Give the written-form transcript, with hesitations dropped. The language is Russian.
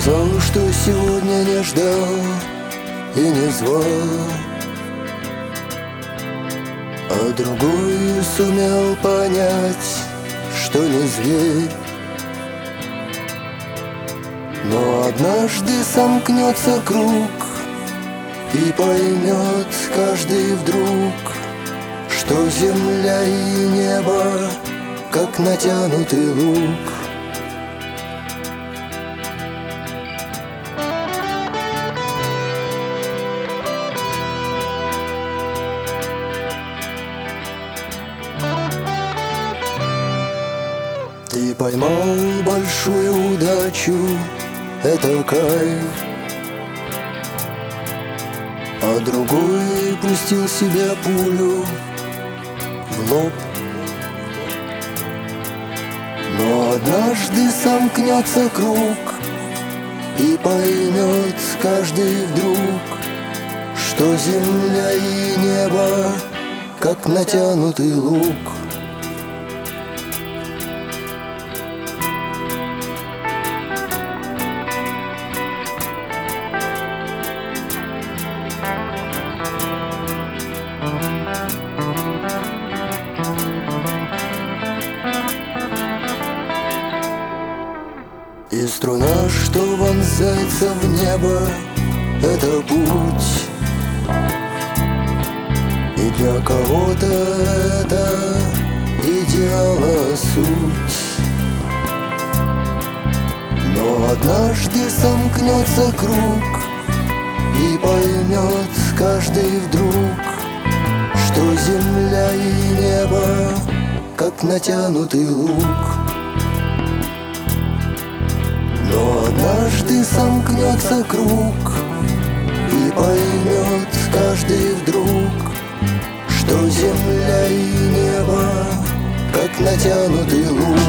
лицо, что сегодня не ждал и не звал, а другой сумел понять, что не зверь. Но однажды сомкнется круг, и поймет каждый вдруг, что земля и небо, как натянутый лук. Ты поймал большую удачу, это кайф, а другой пустил себе пулю в лоб. Но однажды сомкнется круг, и поймет каждый вдруг, что земля и небо, как натянутый лук. И струна, что вонзается в небо, это путь. И для кого-то это идеала суть. Но однажды сомкнется круг, и поймет каждый вдруг, что земля и небо, как натянутый лук. Но однажды сомкнется круг, и поймет каждый вдруг, что земля и небо, как натянутый лук.